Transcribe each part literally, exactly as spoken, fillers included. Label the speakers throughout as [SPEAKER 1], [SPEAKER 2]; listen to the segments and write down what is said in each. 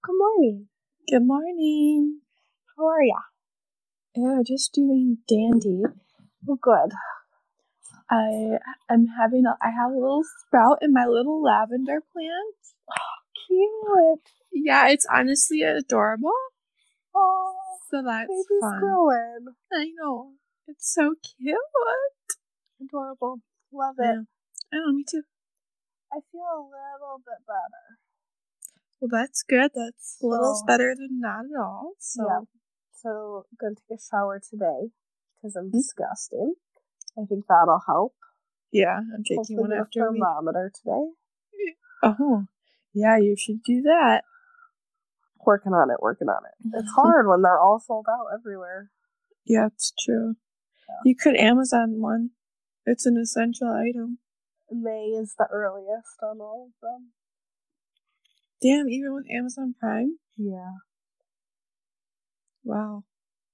[SPEAKER 1] Good morning.
[SPEAKER 2] Good morning.
[SPEAKER 1] How are ya?
[SPEAKER 2] Yeah, just doing dandy.
[SPEAKER 1] Well, good.
[SPEAKER 2] I am having a, I have a little sprout in my little lavender plant.
[SPEAKER 1] Cute.
[SPEAKER 2] Yeah, it's honestly adorable.
[SPEAKER 1] Oh,
[SPEAKER 2] So that's
[SPEAKER 1] baby's
[SPEAKER 2] fun.
[SPEAKER 1] growing.
[SPEAKER 2] I know. It's so cute.
[SPEAKER 1] Adorable. Love it.
[SPEAKER 2] Yeah. I know, me too.
[SPEAKER 1] I feel a little bit better.
[SPEAKER 2] Well, that's good. That's a little
[SPEAKER 1] So-
[SPEAKER 2] better than not at all. So,
[SPEAKER 1] Yeah. So, I'm going to take a shower today because I'm
[SPEAKER 2] Hmm?
[SPEAKER 1] disgusting. I think that'll help.
[SPEAKER 2] yeah, I'm taking
[SPEAKER 1] Hopefully
[SPEAKER 2] one
[SPEAKER 1] get a
[SPEAKER 2] after we.
[SPEAKER 1] thermometer today.
[SPEAKER 2] Oh, yeah, you should do that.
[SPEAKER 1] Working on it, working on it. It's hard when they're all sold out everywhere.
[SPEAKER 2] Yeah, it's true.
[SPEAKER 1] Yeah.
[SPEAKER 2] You could Amazon one. It's an essential item.
[SPEAKER 1] May is the earliest on all of them.
[SPEAKER 2] Damn, even with Amazon Prime?
[SPEAKER 1] Yeah.
[SPEAKER 2] Wow.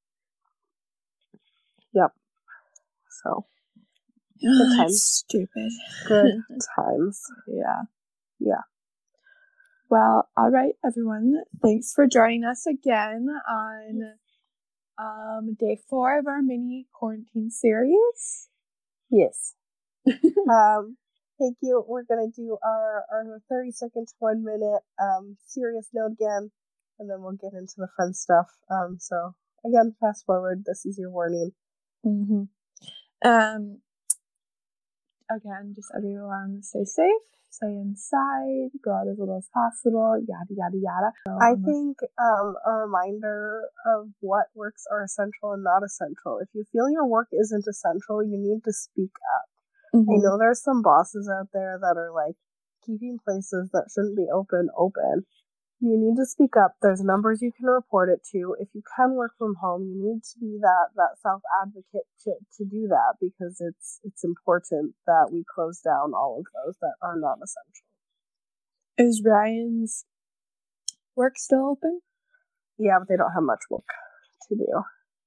[SPEAKER 1] Yep. So,
[SPEAKER 2] Oh,
[SPEAKER 1] Good
[SPEAKER 2] that's
[SPEAKER 1] times.
[SPEAKER 2] stupid.
[SPEAKER 1] good times.
[SPEAKER 2] Yeah.
[SPEAKER 1] Yeah.
[SPEAKER 2] Well, all right, everyone. Thanks for joining us again on um, day four of our mini quarantine series.
[SPEAKER 1] Yes. um, thank you. We're going to do our, our thirty second to one minute um, serious note again, and then we'll get into the fun stuff. Um, so, again, fast forward. This is your warning.
[SPEAKER 2] Mm-hmm. Um. Again, just everyone stay safe, stay inside, go out as little as possible, yada, yada, yada. So,
[SPEAKER 1] I
[SPEAKER 2] um,
[SPEAKER 1] think um, a reminder of what works are essential and not essential. If you feel your work isn't essential, you need to speak up.
[SPEAKER 2] mhm.
[SPEAKER 1] I know there's some bosses out there that are like keeping places that shouldn't be open open. You need to speak up. There's numbers you can report it to. If you can work from home, you need to be that, that self-advocate to, to do that because it's it's important that we close down all of those that are not essential.
[SPEAKER 2] Is Ryan's work still open?
[SPEAKER 1] Yeah, but they don't have much work to do.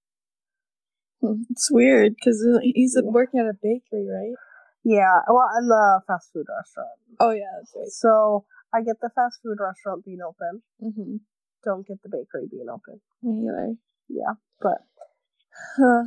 [SPEAKER 2] It's weird because he's
[SPEAKER 1] Yeah.
[SPEAKER 2] working at a bakery, right?
[SPEAKER 1] Yeah, well, and the fast food restaurant.
[SPEAKER 2] Oh, yeah, that's right.
[SPEAKER 1] So I get the fast food restaurant being open.
[SPEAKER 2] Mm-hmm.
[SPEAKER 1] Don't get the bakery being open.
[SPEAKER 2] Me either.
[SPEAKER 1] Yeah, but
[SPEAKER 2] Huh.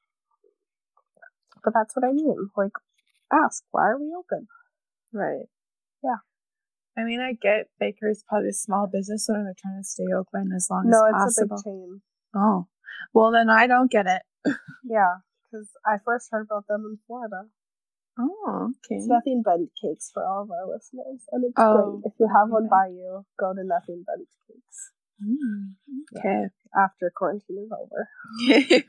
[SPEAKER 1] but that's what I mean. Like, ask, why are we open?
[SPEAKER 2] Right.
[SPEAKER 1] Yeah.
[SPEAKER 2] I mean, I get bakery's probably a small business, so they're trying to stay open as long
[SPEAKER 1] No,
[SPEAKER 2] as
[SPEAKER 1] it's
[SPEAKER 2] possible.
[SPEAKER 1] a big chain.
[SPEAKER 2] Oh. Well, then I don't get it.
[SPEAKER 1] Yeah, because I first heard about them in Florida.
[SPEAKER 2] Oh, okay.
[SPEAKER 1] It's Nothing Bundt Cakes for all of our listeners, and it's
[SPEAKER 2] Oh,
[SPEAKER 1] great. If you have
[SPEAKER 2] Nothing
[SPEAKER 1] one
[SPEAKER 2] Bundt.
[SPEAKER 1] by you, go to Nothing Bundt Cakes
[SPEAKER 2] Mm, okay.
[SPEAKER 1] after quarantine is over.
[SPEAKER 2] Okay.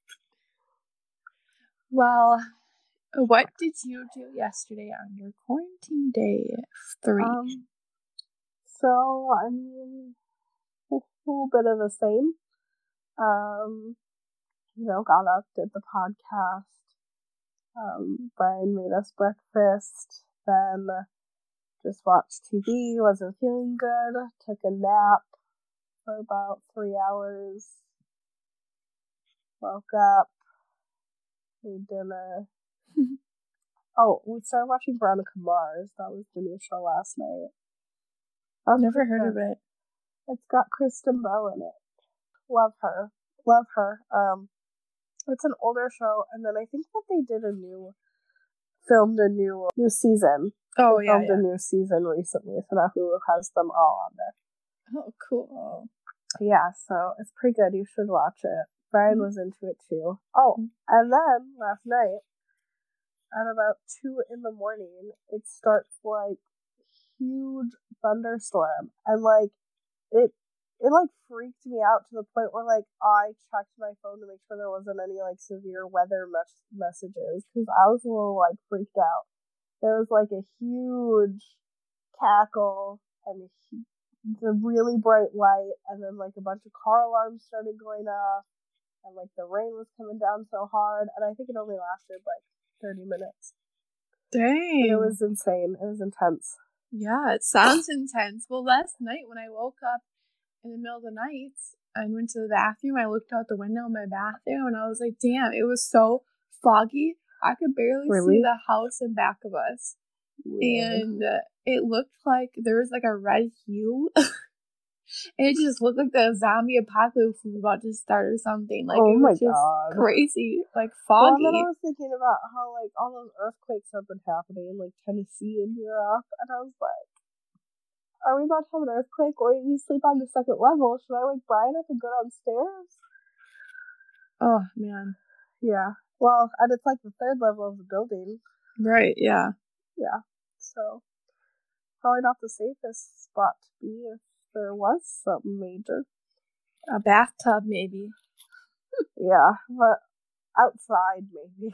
[SPEAKER 2] Well, what did you do yesterday on your quarantine day three?
[SPEAKER 1] Um, so I mean, a little bit of the same. Um, you know, got up, did the podcast. Um, Brian made us breakfast. Then just watched T V. Wasn't feeling good. Took a nap for about three hours. Woke up. Made dinner. Oh, we started watching Veronica Mars. That was the new show last night.
[SPEAKER 2] I've never heard of it.
[SPEAKER 1] It's got Kristen Bell in it. Love her. Love her. Um, it's an older show, and then I think that they did a new, filmed a new new season.
[SPEAKER 2] Oh,
[SPEAKER 1] they
[SPEAKER 2] yeah,
[SPEAKER 1] filmed
[SPEAKER 2] yeah.
[SPEAKER 1] a new season recently, so now Hulu has them all on there.
[SPEAKER 2] Oh, cool.
[SPEAKER 1] Yeah, so it's pretty good. You should watch it. Brian
[SPEAKER 2] Mm-hmm.
[SPEAKER 1] was into it too. Oh, and then last night, at about two in the morning, it starts like huge thunderstorm, and like it it like freaked me out to the point where like I checked my phone to make sure there wasn't any like severe weather mes- messages because I was a little like freaked out. There was like a huge cackle and a hu- the really bright light, and then like a bunch of car alarms started going off, and like the rain was coming down so hard, and I think it only lasted like thirty minutes.
[SPEAKER 2] Dang.
[SPEAKER 1] But it was insane. It was intense.
[SPEAKER 2] Yeah, it sounds intense. Well, last night when I woke up in the middle of the night and went to the bathroom, I looked out the window in my bathroom and I was like, damn, it was so foggy. I could barely
[SPEAKER 1] Really?
[SPEAKER 2] see the house in back of us.
[SPEAKER 1] Weird.
[SPEAKER 2] And uh, it looked like there was like a red hue And it just looked like the zombie apocalypse was about to start or something. Like,
[SPEAKER 1] oh
[SPEAKER 2] it
[SPEAKER 1] my
[SPEAKER 2] was just
[SPEAKER 1] god.
[SPEAKER 2] crazy, like
[SPEAKER 1] Well,
[SPEAKER 2] foggy.
[SPEAKER 1] and then I was thinking about how, like, all those earthquakes have been happening in, like, Tennessee and Europe, and I was like, are we about to have an earthquake, or you sleep on the second level? Should I wake Brian up and go downstairs?
[SPEAKER 2] Oh, man.
[SPEAKER 1] Yeah. Well, and it's, like, the third level of the building.
[SPEAKER 2] Right, yeah.
[SPEAKER 1] Yeah. So, probably not the safest spot to be if there was something major.
[SPEAKER 2] A bathtub, maybe.
[SPEAKER 1] Yeah, but outside, maybe.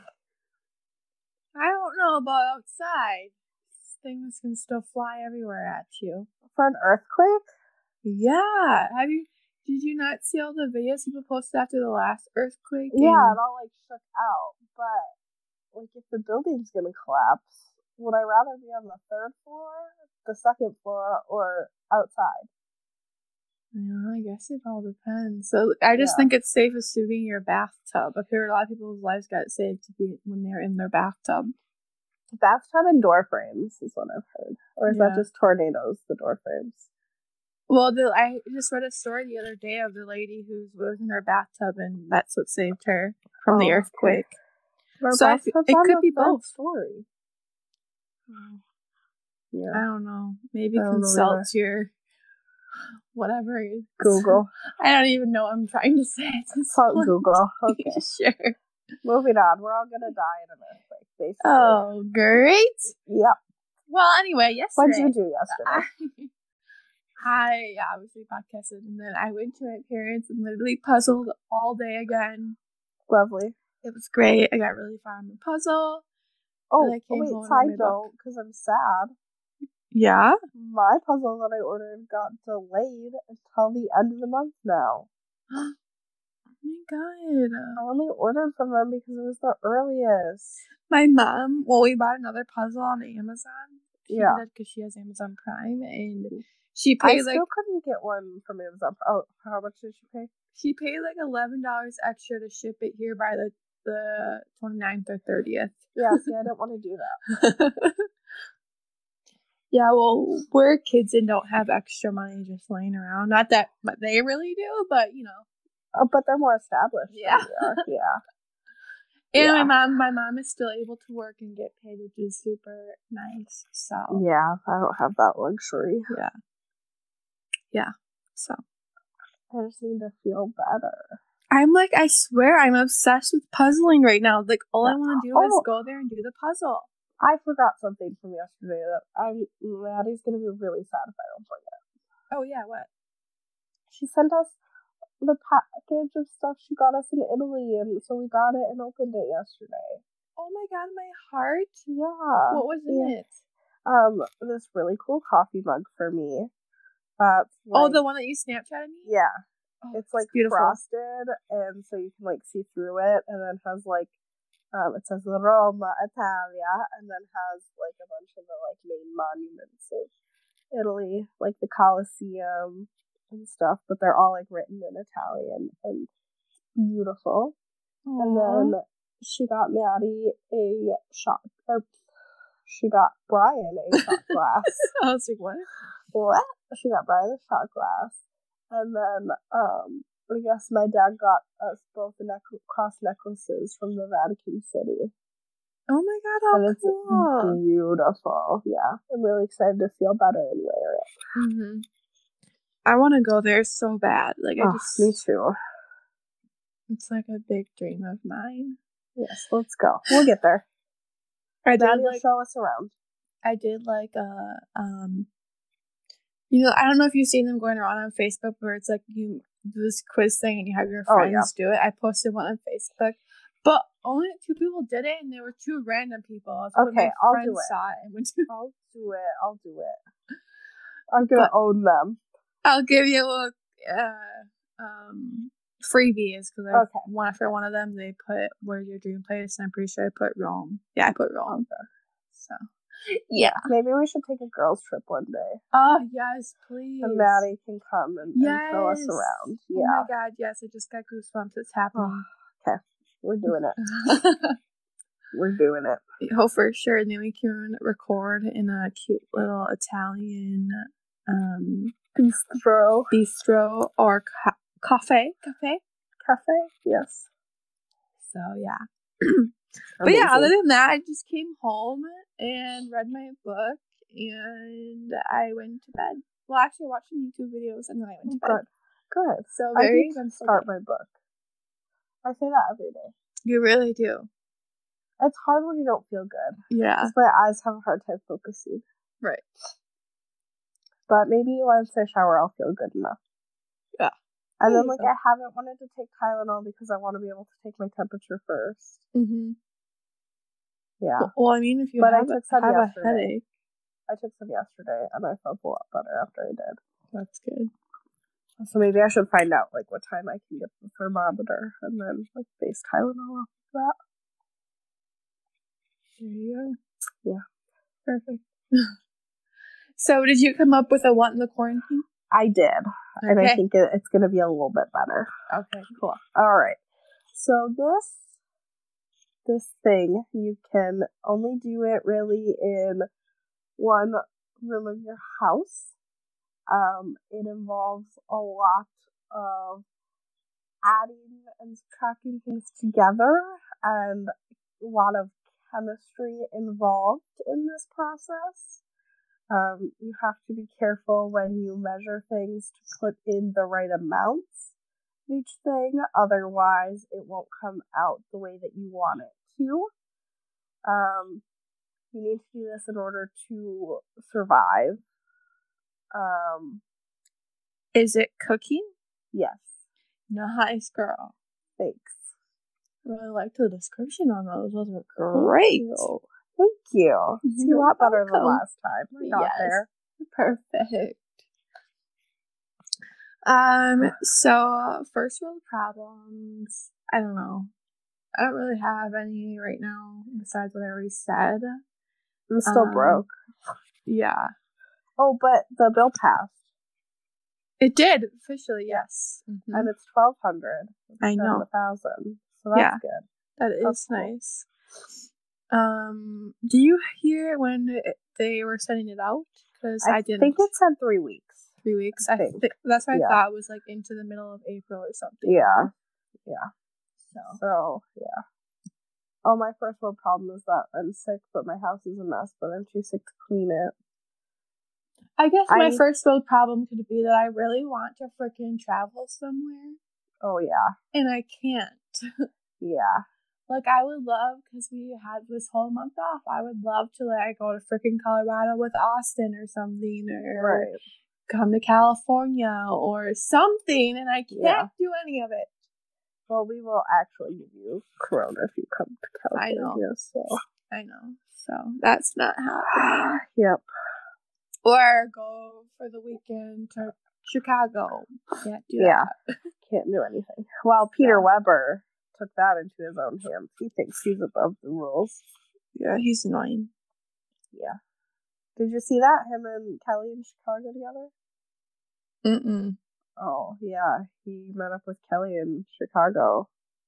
[SPEAKER 2] I don't know about outside. Things can still fly everywhere at you.
[SPEAKER 1] For an earthquake?
[SPEAKER 2] Yeah. Have you, did you not see all the videos people posted after the last earthquake?
[SPEAKER 1] Yeah,
[SPEAKER 2] and...
[SPEAKER 1] it all, like, shook out, but, like, if the building's gonna collapse, would I rather be on the third floor, the second floor, or outside?
[SPEAKER 2] Yeah, I guess it all depends. So I just
[SPEAKER 1] Yeah.
[SPEAKER 2] think it's safest to be in your bathtub. I've heard a lot of people's lives got saved to be when they're in their bathtub.
[SPEAKER 1] Bathtub and door frames is what I've heard. Or is
[SPEAKER 2] Yeah.
[SPEAKER 1] that just tornadoes, the door frames?
[SPEAKER 2] Well, the, I just read a story the other day of the lady who was in her bathtub, and that's what saved her from
[SPEAKER 1] Oh,
[SPEAKER 2] the
[SPEAKER 1] okay.
[SPEAKER 2] earthquake.
[SPEAKER 1] Our
[SPEAKER 2] So I f-
[SPEAKER 1] bathtub's
[SPEAKER 2] it
[SPEAKER 1] on
[SPEAKER 2] could
[SPEAKER 1] the
[SPEAKER 2] be
[SPEAKER 1] third
[SPEAKER 2] both.
[SPEAKER 1] story.
[SPEAKER 2] Oh.
[SPEAKER 1] Yeah.
[SPEAKER 2] I don't know. Maybe
[SPEAKER 1] I don't know
[SPEAKER 2] consult
[SPEAKER 1] either.
[SPEAKER 2] your whatever. is-
[SPEAKER 1] Google.
[SPEAKER 2] I don't even know what I'm trying to say at this
[SPEAKER 1] Consult
[SPEAKER 2] point.
[SPEAKER 1] Google. Okay.
[SPEAKER 2] Sure.
[SPEAKER 1] Moving on. We're all gonna die in an earthquake, basically.
[SPEAKER 2] Oh, great.
[SPEAKER 1] Yep.
[SPEAKER 2] Well, anyway,
[SPEAKER 1] What
[SPEAKER 2] yesterday.
[SPEAKER 1] did you do yesterday?
[SPEAKER 2] I, I obviously podcasted, and then I went to my parents and literally puzzled all day again.
[SPEAKER 1] Lovely.
[SPEAKER 2] It was great. I got really far on the puzzle.
[SPEAKER 1] Oh,
[SPEAKER 2] I came
[SPEAKER 1] wait,
[SPEAKER 2] home and
[SPEAKER 1] side
[SPEAKER 2] read my book.
[SPEAKER 1] note, because I'm sad.
[SPEAKER 2] Yeah?
[SPEAKER 1] My puzzle that I ordered got delayed until the end of the month now.
[SPEAKER 2] Oh my god.
[SPEAKER 1] I only ordered from them because it was the earliest.
[SPEAKER 2] My mom, well, we bought another puzzle on Amazon. She
[SPEAKER 1] Yeah.
[SPEAKER 2] did it because she has Amazon Prime, and she paid
[SPEAKER 1] I
[SPEAKER 2] like
[SPEAKER 1] still couldn't get one from Amazon. Oh, how much did she pay?
[SPEAKER 2] she paid like eleven dollars extra to ship it here by the the twenty-ninth or thirtieth.
[SPEAKER 1] Yeah, see, I didn't want to do that.
[SPEAKER 2] Yeah, well, we're kids and don't have extra money just laying around. Not that but they really do, but you know.
[SPEAKER 1] Oh, but they're more established.
[SPEAKER 2] Yeah.
[SPEAKER 1] Than we are. Yeah.
[SPEAKER 2] And
[SPEAKER 1] Yeah.
[SPEAKER 2] my mom, my mom is still able to work and get paid, which is super nice. So
[SPEAKER 1] Yeah, I don't have that luxury.
[SPEAKER 2] yeah, yeah. So
[SPEAKER 1] I just need to feel better.
[SPEAKER 2] I'm like, I swear, I'm obsessed with puzzling right now. Like, all I want to do
[SPEAKER 1] Oh.
[SPEAKER 2] is go there and do the puzzle.
[SPEAKER 1] I forgot something from yesterday that I'm Maddie's gonna be really sad if I don't forget.
[SPEAKER 2] Oh yeah, what?
[SPEAKER 1] She sent us the package of stuff she got us in Italy, and so we got it and opened it yesterday.
[SPEAKER 2] Oh my god, my heart.
[SPEAKER 1] Yeah.
[SPEAKER 2] What was in
[SPEAKER 1] yeah.
[SPEAKER 2] it?
[SPEAKER 1] Um, this really cool coffee mug for me. Uh,
[SPEAKER 2] Oh,
[SPEAKER 1] like,
[SPEAKER 2] the one that you Snapchatted me?
[SPEAKER 1] yeah.
[SPEAKER 2] Oh,
[SPEAKER 1] It's like
[SPEAKER 2] beautiful.
[SPEAKER 1] frosted, and so you can like see through it, and then has like um, it says Roma, Italia, and then has like a bunch of the like main monuments of Italy, like the Colosseum and stuff, but they're all like written in Italian and beautiful.
[SPEAKER 2] Aww.
[SPEAKER 1] And then she got Maddie a shot, or she got Brian a shot glass.
[SPEAKER 2] I was like, what?
[SPEAKER 1] What? She got Brian a shot glass. And then, um, I guess my dad got us both the neck- cross necklaces from the Vatican City.
[SPEAKER 2] Oh my god, how
[SPEAKER 1] and it's
[SPEAKER 2] cool.
[SPEAKER 1] beautiful. Yeah. I'm really excited to feel better and wear it.
[SPEAKER 2] Mm-hmm. I want to go there so bad. Like, I
[SPEAKER 1] Oh,
[SPEAKER 2] just...
[SPEAKER 1] me too.
[SPEAKER 2] It's like a big dream of mine.
[SPEAKER 1] Yes, let's go. We'll get there.
[SPEAKER 2] I did
[SPEAKER 1] Daddy will
[SPEAKER 2] like...
[SPEAKER 1] show us around.
[SPEAKER 2] I did like a... um. You know, I don't know if you've seen them going around on Facebook where it's like you do this quiz thing and you have your
[SPEAKER 1] Oh,
[SPEAKER 2] friends
[SPEAKER 1] yeah.
[SPEAKER 2] do it. I posted one on Facebook, but only two people did it, and they were two random people. So
[SPEAKER 1] Okay,
[SPEAKER 2] my
[SPEAKER 1] I'll
[SPEAKER 2] friends
[SPEAKER 1] do it.
[SPEAKER 2] saw it and went to.
[SPEAKER 1] I'll do it. I'll do it. I'm gonna
[SPEAKER 2] But-
[SPEAKER 1] own them.
[SPEAKER 2] I'll give you a uh, um freebies because I
[SPEAKER 1] Okay.
[SPEAKER 2] one for one of them. They put "Where's your dream place?" and I'm pretty sure I put Rome. Yeah, I put Rome.
[SPEAKER 1] Okay.
[SPEAKER 2] So yeah.
[SPEAKER 1] Maybe we should take a girls' trip one day.
[SPEAKER 2] Oh yes, please.
[SPEAKER 1] And Maddie can come and, and show us
[SPEAKER 2] Yes.
[SPEAKER 1] around.
[SPEAKER 2] Oh
[SPEAKER 1] Yeah.
[SPEAKER 2] my god, yes! I just got goosebumps. It's happening.
[SPEAKER 1] Okay. We're doing it. We're doing it.
[SPEAKER 2] Oh, for sure. And then we can record in a cute little Italian um
[SPEAKER 1] Bistro.
[SPEAKER 2] Bistro or ca- cafe. Cafe?
[SPEAKER 1] Cafe? Yes.
[SPEAKER 2] So, yeah. But yeah, other than that, I just came home and read my book and I went to bed. Well, actually, I watched some YouTube videos and then I went to bed.
[SPEAKER 1] Good. Good.
[SPEAKER 2] So,
[SPEAKER 1] I
[SPEAKER 2] very
[SPEAKER 1] need to start my book. I say that every day. You
[SPEAKER 2] really do.
[SPEAKER 1] It's hard when you don't feel good.
[SPEAKER 2] Yeah.
[SPEAKER 1] Because my eyes have a hard time focusing.
[SPEAKER 2] Right.
[SPEAKER 1] But maybe once I shower, I'll feel good enough.
[SPEAKER 2] Yeah.
[SPEAKER 1] And then, like, go. I haven't wanted to take Tylenol because I want to be able to take my temperature first.
[SPEAKER 2] Mm-hmm.
[SPEAKER 1] Yeah.
[SPEAKER 2] Well, well, I mean, if you
[SPEAKER 1] but
[SPEAKER 2] have,
[SPEAKER 1] I took some
[SPEAKER 2] have a
[SPEAKER 1] yesterday.
[SPEAKER 2] headache.
[SPEAKER 1] I took some yesterday, and I felt a lot better after I did.
[SPEAKER 2] That's good.
[SPEAKER 1] So maybe I should find out, like, what time I can get the thermometer, and then, like, base Tylenol off of that.
[SPEAKER 2] There you
[SPEAKER 1] go. Yeah.
[SPEAKER 2] Perfect. So, did you come up with a what in the quarantine?
[SPEAKER 1] I did. Okay. And I think it, it's going to be a little bit better.
[SPEAKER 2] Okay, cool.
[SPEAKER 1] All right. So, this this thing, you can only do it really in one room of your house. Um, it involves a lot of adding and subtracting things together and a lot of chemistry involved in this process. Um, you have to be careful when you measure things to put in the right amounts of each thing, otherwise it won't come out the way that you want it to. Um, you need to do this in order to survive. Um,
[SPEAKER 2] Is it cooking?
[SPEAKER 1] Yes.
[SPEAKER 2] Nice, girl.
[SPEAKER 1] Thanks.
[SPEAKER 2] Really liked the description on those. Those were great.
[SPEAKER 1] Thank you. Thank you. It's a lot better than last time. I got
[SPEAKER 2] yes.
[SPEAKER 1] there.
[SPEAKER 2] Perfect. Um, so first world problems. I don't know. I don't really have any right now besides what I already said.
[SPEAKER 1] I'm still um, broke.
[SPEAKER 2] Yeah.
[SPEAKER 1] Oh, but the bill passed.
[SPEAKER 2] It did officially, yes,
[SPEAKER 1] mm-hmm. And it's twelve hundred.
[SPEAKER 2] I know,
[SPEAKER 1] a thousand. So that's
[SPEAKER 2] yeah,
[SPEAKER 1] good.
[SPEAKER 2] That
[SPEAKER 1] that's
[SPEAKER 2] is
[SPEAKER 1] cool.
[SPEAKER 2] nice. Um, do you hear when it, they were sending it out? Because I, I didn't.
[SPEAKER 1] I think it said three weeks.
[SPEAKER 2] Three weeks.
[SPEAKER 1] I
[SPEAKER 2] I
[SPEAKER 1] think
[SPEAKER 2] th- that's what
[SPEAKER 1] yeah.
[SPEAKER 2] I thought was like into the middle of April or something.
[SPEAKER 1] Yeah, yeah.
[SPEAKER 2] So,
[SPEAKER 1] so yeah. Oh, my first world problem is that I'm sick, but my house is a mess, but I'm too sick to clean it.
[SPEAKER 2] I guess my
[SPEAKER 1] I,
[SPEAKER 2] first world problem could be that I really want to freaking travel somewhere.
[SPEAKER 1] Oh, yeah.
[SPEAKER 2] And I can't.
[SPEAKER 1] Yeah.
[SPEAKER 2] Like, I would love, because we had this whole month off, I would love to, like, go to freaking Colorado with Austin or something, or
[SPEAKER 1] right.
[SPEAKER 2] come to California or something, and I can't
[SPEAKER 1] yeah.
[SPEAKER 2] do any of it.
[SPEAKER 1] Well, we will actually give you Corona if you come to California.
[SPEAKER 2] I know.
[SPEAKER 1] So.
[SPEAKER 2] I know. So, that's not happening.
[SPEAKER 1] Yep.
[SPEAKER 2] Or go for the weekend to Chicago. Can't do
[SPEAKER 1] yeah.
[SPEAKER 2] that.
[SPEAKER 1] Can't do anything. Well, Peter so. Weber took that into his own hands. He thinks he's above the rules.
[SPEAKER 2] Yeah, he's annoying.
[SPEAKER 1] Yeah. Did you see that? Him and Kelly in Chicago together?
[SPEAKER 2] Mm-mm.
[SPEAKER 1] Oh, yeah. He met up with Kelly in Chicago.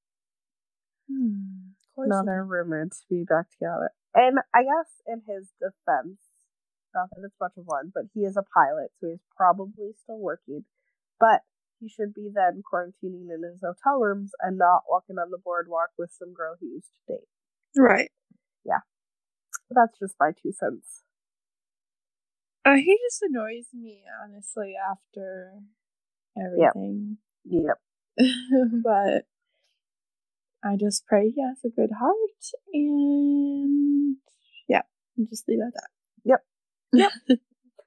[SPEAKER 2] Hmm.
[SPEAKER 1] Now they're rumored to be back together. And I guess in his defense, not that it's much of one, but he is a pilot, so he's probably still working. But he should be then quarantining in his hotel rooms and not walking on the boardwalk with some girl he used to date.
[SPEAKER 2] Right.
[SPEAKER 1] Yeah. But that's just my two cents.
[SPEAKER 2] Uh, he just annoys me, honestly, after everything.
[SPEAKER 1] Yep. yep.
[SPEAKER 2] But I just pray he has a good heart, and yeah, just leave it at that.
[SPEAKER 1] Yep. Yep.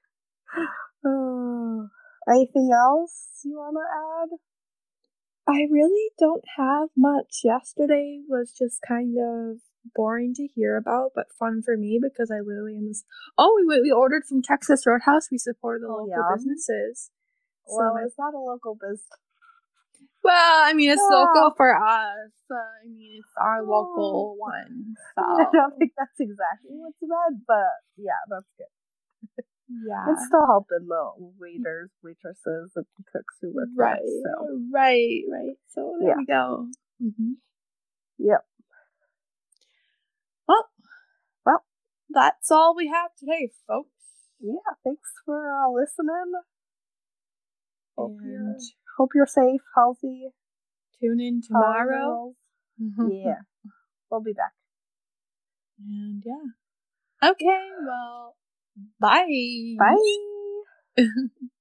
[SPEAKER 1] uh, anything else you want to add?
[SPEAKER 2] I really don't have much. Yesterday was just kind of boring to hear about, but fun for me because I literally am this. Oh, we we ordered from Texas Roadhouse. We supported the oh, local yeah. businesses.
[SPEAKER 1] Well,
[SPEAKER 2] so
[SPEAKER 1] is that a local business?
[SPEAKER 2] Well, I mean, it's oh. local for us. Uh, I mean, it's our oh. local one. So.
[SPEAKER 1] I don't think that's exactly what's meant, but yeah, that's good.
[SPEAKER 2] Yeah.
[SPEAKER 1] It's still helping the waiters, waitresses, and cooks who work there.
[SPEAKER 2] Right, so. right, right. So there
[SPEAKER 1] yeah.
[SPEAKER 2] we go. Mm-hmm.
[SPEAKER 1] Yep.
[SPEAKER 2] Well,
[SPEAKER 1] well,
[SPEAKER 2] that's all we have today, folks.
[SPEAKER 1] Yeah, thanks for uh, listening. Hope
[SPEAKER 2] and
[SPEAKER 1] you're hope you're safe, healthy.
[SPEAKER 2] Tune in tomorrow.
[SPEAKER 1] Yeah. We'll be back.
[SPEAKER 2] And yeah. Okay, well, bye.
[SPEAKER 1] Bye.